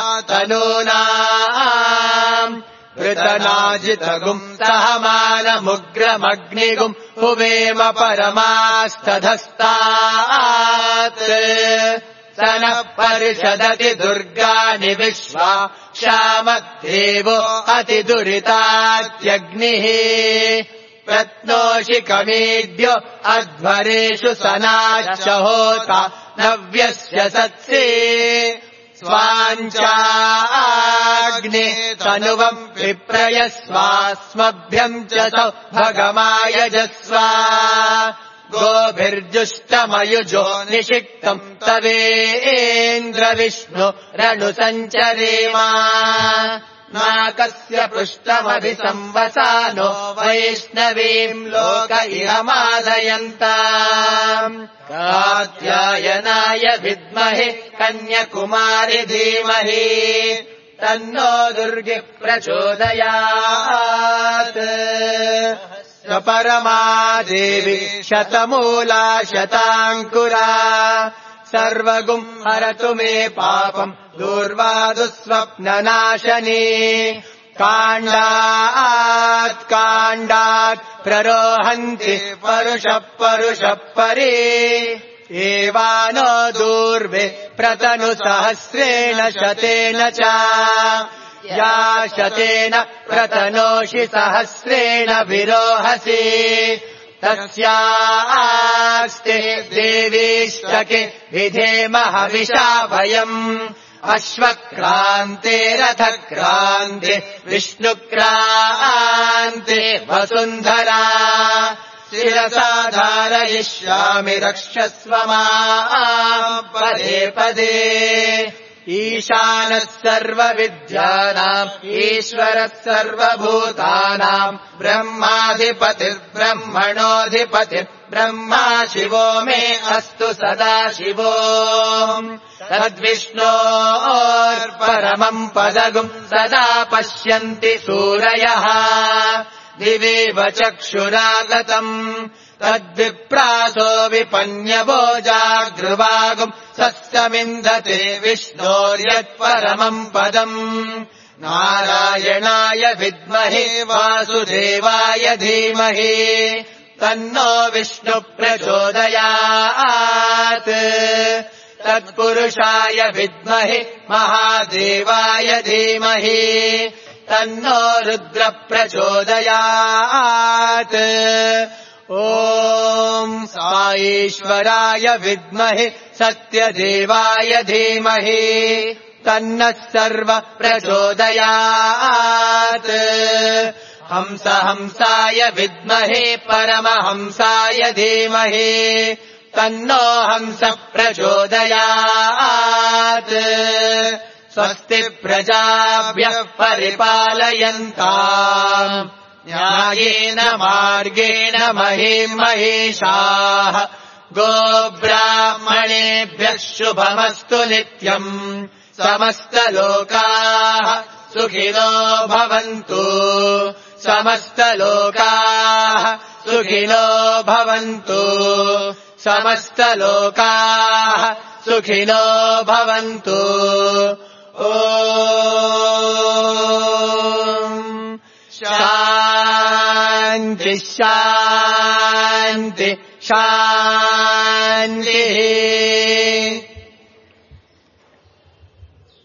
तनूनाम् वृतनाजितगुम् सहमानमुग्रमग्निगुम् हुवेम परमास्तधस्तात् स नः परिषदति दुर्गाणि विश्वा क्षामद्देवो अतिदुरितात्यग्निः प्रत्नोषि कमेद्यो अध्वरेषु सनाच्च होता नव्यस्य सत्से स्वाञ्चाग्ने तनुवम् विप्रयस्वास्मभ्यम् च सौ भगमायजस्वा गोभिर्जुष्टमयुजो निषिक्तम् तवेन्द्रविष्णु रणुसञ्चरेमा नाकस्य पृष्ठमभिसंवसानो वैष्णवीम् लोक इहमादयन्ताम् कात्यायनाय विद्महे कन्याकुमारि धीमहि तन्नो दुर्गिः प्रचोदयात् परमा देवी शतमूला शताङ्कुरा सर्वगुम् हरतु मे पापम् दूर्वादुःस्वप्ननाशनी काण्डात् काण्डात् प्ररोहन्ति परुषः परुषः परे एवानो दूर्वे प्रतनु सहस्रेण शतेन च या शतेन प्रतनोषि सहस्रेण विरोहसि तस्यास्ते देवीष्टके विधेमः हविषा वयम् अश्वक्रान्ते रथक्रान्ते विष्णुक्रान्ते वसुन्धरा शिरसा धारयिष्यामि रक्षस्व माम् पदे पदे ईशानः सर्वविद्यानाम् ईश्वरः सर्वभूतानाम् ब्रह्माधिपतिर्ब्रह्मणोऽधिपतिर्ब्रह्मा शिवो मे अस्तु सदा शिवो तद्विष्णोर्परमम् पदगुम् सदा पश्यन्ति सूरयः दिवेव चक्षुरागतम् तद्विप्रासो विपन्यवो जागृवागुम् सस्तमिन्धते विष्णोर्यत्परमम् पदम् नारायणाय विद्महे वासुदेवाय धीमहि तन्नो विष्णु प्रचोदयात् तत्पुरुषाय विद्महे महादेवाय धीमहि तन्नो रुद्र प्रचोदयात् ॐ साईश्वराय विद्महे सत्यदेवाय धीमहि तन्नः सर्व प्रचोदयात् हंस हंसाय विद्महे परमहंसाय धीमहि तन्नो हंसः प्रचोदयात् स्वस्ति प्रजाभ्यः परिपालयन्ताम् न्यायेन मार्गेण महीं महिषाः गोब्राह्मणेभ्यः शुभमस्तु नित्यम् समस्तलोकाः सुखिनो भवन्तु समस्तलोकाः सुखिनो भवन्तु समस्तलोकाः सुखिनो भवन्तु ॐ शान्ति शान्ति शान्तिः